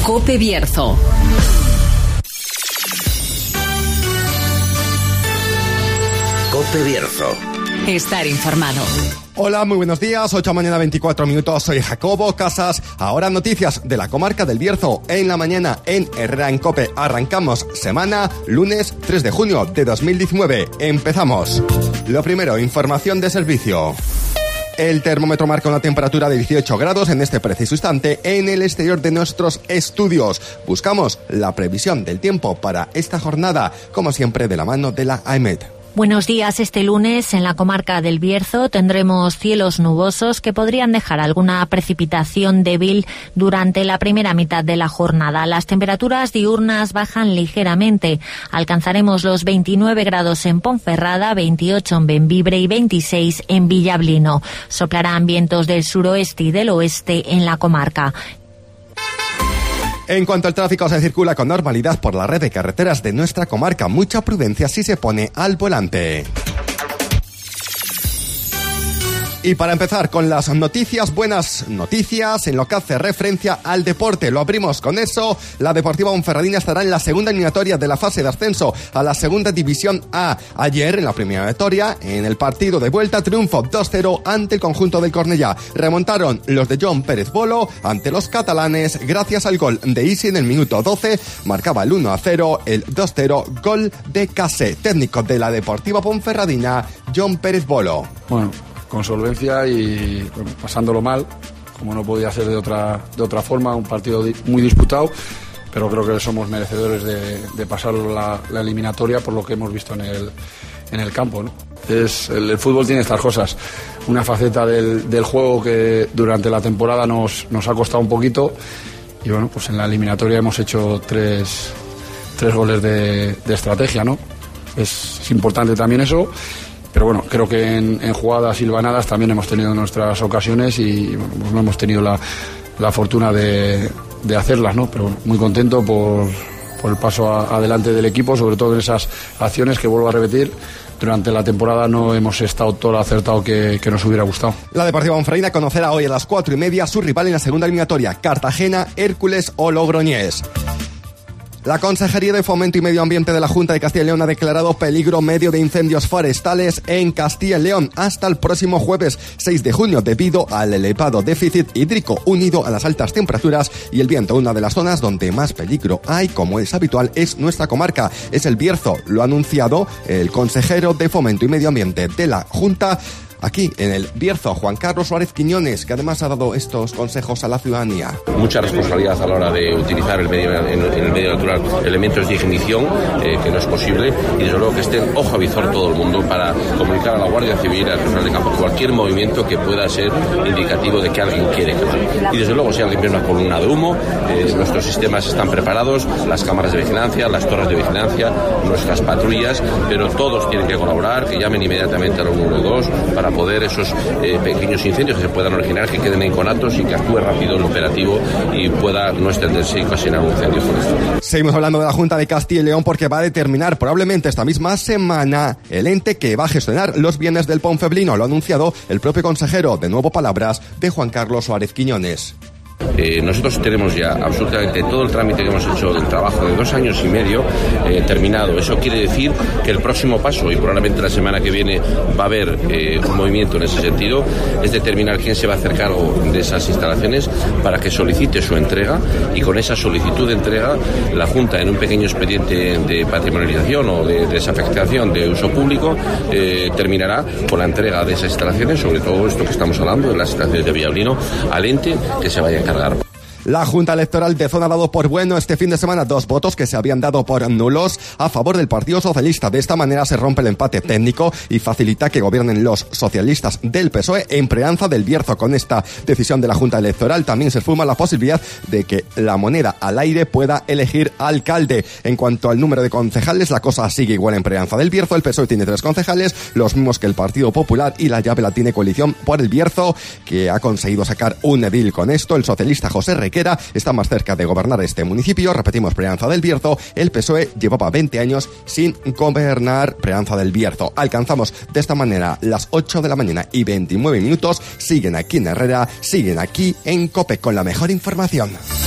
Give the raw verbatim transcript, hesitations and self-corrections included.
COPE Bierzo. COPE Bierzo. Estar informado. Hola, muy buenos días, ocho de la mañana, veinticuatro minutos, soy Jacobo Casas. Ahora noticias de la comarca del Bierzo en la mañana en Herrera en COPE. Arrancamos semana, lunes tres de junio de dos mil diecinueve. Empezamos. Lo primero, información de servicio. El termómetro marca una temperatura de dieciocho grados en este preciso instante en el exterior de nuestros estudios. Buscamos la previsión del tiempo para esta jornada, como siempre de la mano de la AEMET. Buenos días. Este lunes en la comarca del Bierzo tendremos cielos nubosos que podrían dejar alguna precipitación débil durante la primera mitad de la jornada. Las temperaturas diurnas bajan ligeramente. Alcanzaremos los veintinueve grados en Ponferrada, veintiocho en Bembibre y veintiséis en Villablino. Soplarán vientos del suroeste y del oeste en la comarca. En cuanto al tráfico, se circula con normalidad por la red de carreteras de nuestra comarca. Mucha prudencia si se pone al volante. Y para empezar con las noticias, buenas noticias en lo que hace referencia al deporte. Lo abrimos con eso. La Deportiva Ponferradina estará en la segunda eliminatoria de la fase de ascenso a la segunda división A. Ayer, en la primera eliminatoria, en el partido de vuelta, triunfo dos cero ante el conjunto del Cornellá. Remontaron los de John Pérez Bolo ante los catalanes gracias al gol de Isi en el minuto doce. Marcaba el uno a cero, el dos cero, gol de Case. Técnico de la Deportiva Ponferradina, John Pérez Bolo. Bueno, con solvencia y bueno, pasándolo mal, como no podía ser de otra de otra forma, un partido di- muy disputado, pero creo que somos merecedores de, de pasar la, la eliminatoria por lo que hemos visto en el, en el campo, ¿no? Es, el, el fútbol tiene estas cosas, una faceta del, del juego que durante la temporada nos, nos ha costado un poquito y bueno, pues en la eliminatoria hemos hecho tres, tres goles de, de estrategia, ¿no? Es, es importante también eso. Pero bueno, creo que en, en jugadas hilvanadas también hemos tenido nuestras ocasiones y bueno, pues no hemos tenido la, la fortuna de, de hacerlas, ¿no? Pero bueno, muy contento por, por el paso a, adelante del equipo, sobre todo en esas acciones que vuelvo a repetir. Durante la temporada no hemos estado todo lo acertado que, que nos hubiera gustado. La Deportiva Ponferradina conocerá hoy a las cuatro y media su rival en la segunda eliminatoria, Cartagena, Hércules o Logroñés. La Consejería de Fomento y Medio Ambiente de la Junta de Castilla y León ha declarado peligro medio de incendios forestales en Castilla y León hasta el próximo jueves seis de junio debido al elevado déficit hídrico unido a las altas temperaturas y el viento. Una de las zonas donde más peligro hay, como es habitual, es nuestra comarca, es el Bierzo. Lo ha anunciado el consejero de Fomento y Medio Ambiente de la Junta aquí en el Bierzo, Juan Carlos Suárez Quiñones, que además ha dado estos consejos a la ciudadanía. Mucha responsabilidad a la hora de utilizar el medio, en, en el medio natural elementos de ignición, eh, que no es posible, y desde luego que estén ojo a visor todo el mundo para comunicar a la Guardia Civil, al personal de campo, cualquier movimiento que pueda ser indicativo de que alguien quiere quemar. Y desde luego si alguien ve una columna de humo, eh, nuestros sistemas están preparados, las cámaras de vigilancia, las torres de vigilancia, nuestras patrullas, pero todos tienen que colaborar, que llamen inmediatamente al uno uno dos para poder esos eh, pequeños incendios que se puedan originar, que queden inconatos y que actúe rápido el operativo y pueda no extenderse y ocasionar un incendio forestal. Seguimos hablando de la Junta de Castilla y León porque va a determinar probablemente esta misma semana el ente que va a gestionar los bienes del Ponfeblino. Lo ha anunciado el propio consejero, de nuevo palabras de Juan Carlos Suárez Quiñones. Eh, nosotros tenemos ya absolutamente todo el trámite que hemos hecho del trabajo de dos años y medio eh, terminado. Eso quiere decir que el próximo paso, y probablemente la semana que viene va a haber eh, un movimiento en ese sentido, es determinar quién se va a hacer cargo de esas instalaciones para que solicite su entrega, y con esa solicitud de entrega la Junta, en un pequeño expediente de patrimonialización o de desafectación de uso público, eh, terminará con la entrega de esas instalaciones, sobre todo esto que estamos hablando de las instalaciones de Villablino, al ente que se vaya a encargar. La Junta Electoral de Zona ha dado por bueno este fin de semana dos votos que se habían dado por nulos a favor del Partido Socialista. De esta manera se rompe el empate técnico y facilita que gobiernen los socialistas del P S O E en Preanza del Bierzo. Con esta decisión de la Junta Electoral también se esfuma la posibilidad de que la moneda al aire pueda elegir alcalde. En cuanto al número de concejales, la cosa sigue igual en Preanza del Bierzo. El P S O E tiene tres concejales, los mismos que el Partido Popular, y la llave la tiene Coalición por el Bierzo, que ha conseguido sacar un edil con esto. El socialista José Requera está más cerca de gobernar este municipio. Repetimos, Preanza del Bierzo. El P S O E llevaba veinte años sin gobernar Preanza del Bierzo. Alcanzamos de esta manera las ocho de la mañana y veintinueve minutos. Siguen aquí en Herrera, siguen aquí en COPE con la mejor información.